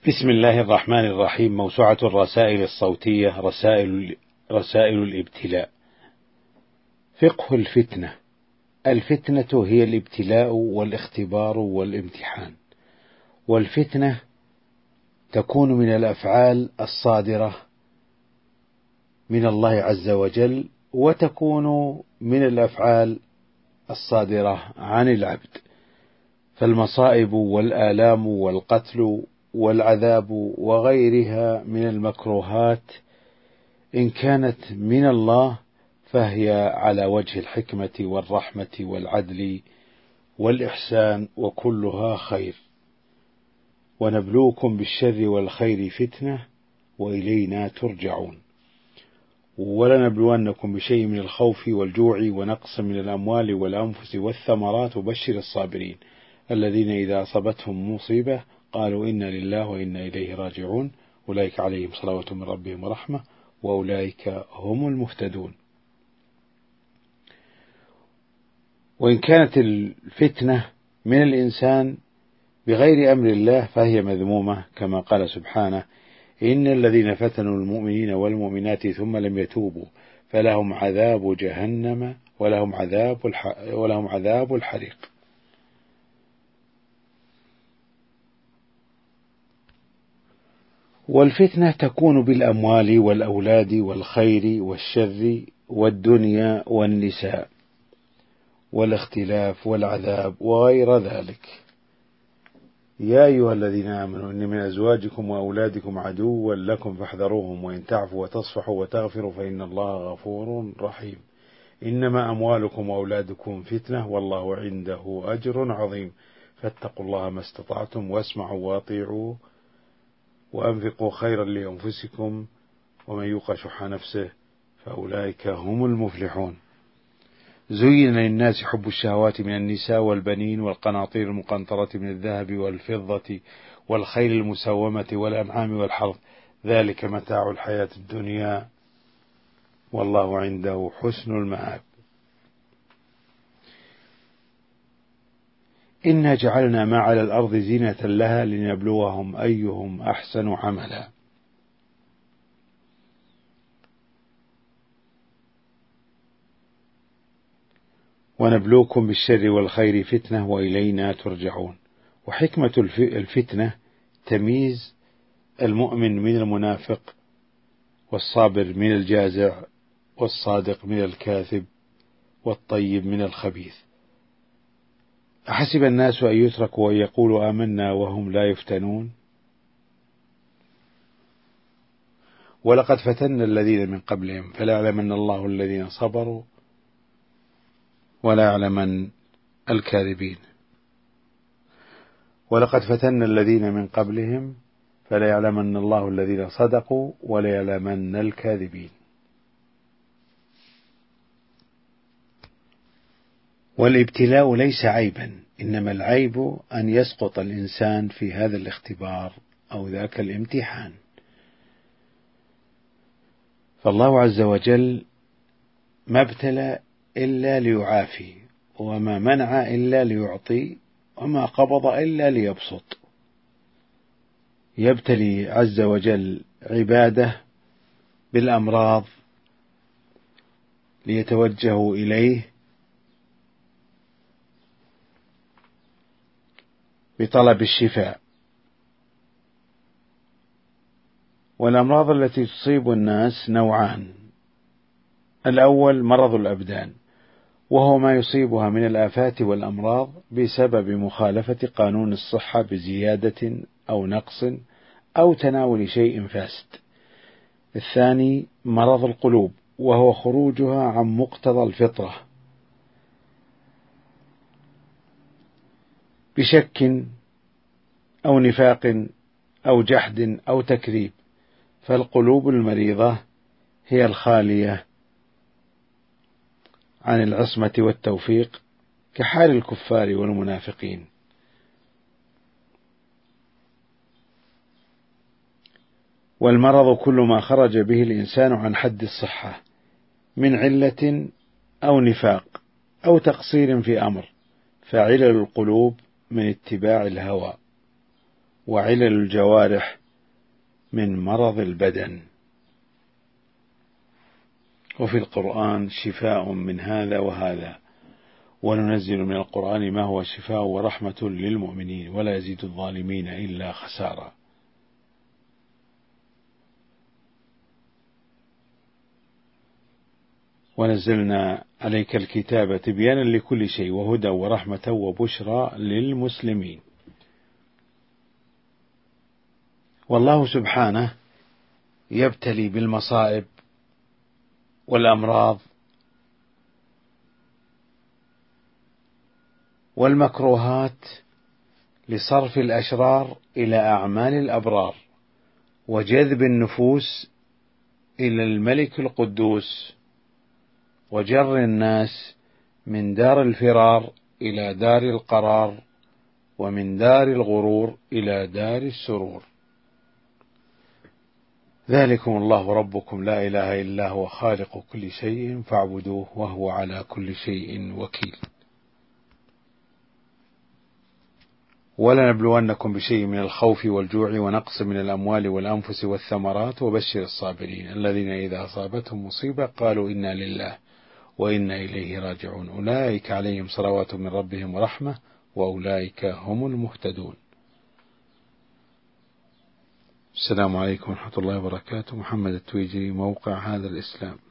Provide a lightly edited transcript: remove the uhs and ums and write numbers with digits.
بسم الله الرحمن الرحيم. موسوعة الرسائل الصوتية رسائل الابتلاء. فقه الفتنة. الفتنة هي الابتلاء والاختبار والامتحان، والفتنة تكون من الأفعال الصادرة من الله عز وجل، وتكون من الأفعال الصادرة عن العبد، فالمصائب والآلام والقتل والعذاب وغيرها من المكروهات إن كانت من الله فهي على وجه الحكمة والرحمة والعدل والإحسان، وكلها خير. ونبلوكم بالشر والخير فتنة وإلينا ترجعون. ولنبلونكم بشيء من الخوف والجوع ونقص من الأموال والأنفس والثمرات وبشر الصابرين الذين إذا أصابتهم مصيبة قالوا إنا لله وإنا إليه راجعون أولئك عليهم صلوات من ربهم ورحمة وأولئك هم المهتدون. وإن كانت الفتنة من الإنسان بغير أمر الله فهي مذمومة، كما قال سبحانه: إن الذين فتنوا المؤمنين والمؤمنات ثم لم يتوبوا فلهم عذاب جهنم ولهم عذاب الحريق. والفتنة تكون بالأموال والأولاد والخير والشر والدنيا والنساء والاختلاف والعذاب وغير ذلك. يا أيها الذين آمنوا إن من أزواجكم وأولادكم عدوا لكم فاحذروهم وإن تعفوا وتصفحوا وتغفروا فإن الله غفور رحيم. إنما أموالكم وأولادكم فتنة والله عنده أجر عظيم، فاتقوا الله ما استطعتم واسمعوا وأطيعوا وأنفقوا خيرا لأنفسكم ومن يوق شح نفسه فأولئك هم المفلحون. زين للناس حب الشهوات من النساء والبنين والقناطير المقنطرة من الذهب والفضة والخيل المسومة والأنعام والحرث، ذلك متاع الحياة الدنيا والله عنده حسن المآب. إنا جعلنا ما على الأرض زينة لها لنبلوهم أيهم أحسن عملا. ونبلوكم بالشر والخير فتنة وإلينا ترجعون. وحكمة الفتنة تمييز المؤمن من المنافق، والصابر من الجازع، والصادق من الكاذب، والطيب من الخبيث. أحسب الناس أن يتركوا أن يقولوا آمنا وهم لا يفتنون. ولقد فتنا الذين من قبلهم فلا يعلمن الله الذين صبروا ولا يعلمن الكاذبين. ولقد فتنا الذين من قبلهم فلا يعلمن الله الذين صدقوا ولا يعلمن الكاذبين. والابتلاء ليس عيبا، إنما العيب أن يسقط الإنسان في هذا الاختبار أو ذاك الامتحان. فالله عز وجل ما ابتلى إلا ليعافي، وما منع إلا ليعطي، وما قبض إلا ليبسط. يبتلي عز وجل عباده بالأمراض ليتوجهوا إليه بطلب الشفاء. والأمراض التي تصيب الناس نوعان: الأول مرض الأبدان، وهو ما يصيبها من الآفات والأمراض بسبب مخالفة قانون الصحة بزيادة أو نقص أو تناول شيء فاسد. الثاني مرض القلوب، وهو خروجها عن مقتضى الفطرة بشك أو نفاق أو جحد أو تكذيب. فالقلوب المريضة هي الخالية عن العصمة والتوفيق، كحال الكفار والمنافقين. والمرض كل ما خرج به الإنسان عن حد الصحة من علة أو نفاق أو تقصير في أمر. فعلل القلوب من اتباع الهوى، وعلل الجوارح من مرض البدن. وفي القرآن شفاء من هذا وهذا، وننزل من القرآن ما هو شفاء ورحمة للمؤمنين ولا يزيد الظالمين إلا خسارا. ونزلنا عليك الكتاب تبيانا لكل شيء وهدى ورحمة وبشرى للمسلمين. والله سبحانه يبتلي بالمصائب والأمراض والمكروهات لصرف الأشرار إلى أعمال الأبرار، وجذب النفوس إلى الملك القدوس، وجر الناس من دار الفرار إلى دار القرار، ومن دار الغرور إلى دار السرور. ذلكم الله ربكم لا إله إلا هو خالق كل شيء فاعبدوه وهو على كل شيء وكيل. ولنبلونكم بشيء من الخوف والجوع ونقص من الأموال والأنفس والثمرات وبشر الصابرين الذين إذا أصابتهم مصيبة قالوا إنا لله وإنا إليه راجعون أولئك عليهم صلوات من ربهم ورحمة وأولئك هم المهتدون. السلام عليكم ورحمة الله وبركاته. محمد التويجري، موقع هذا الإسلام.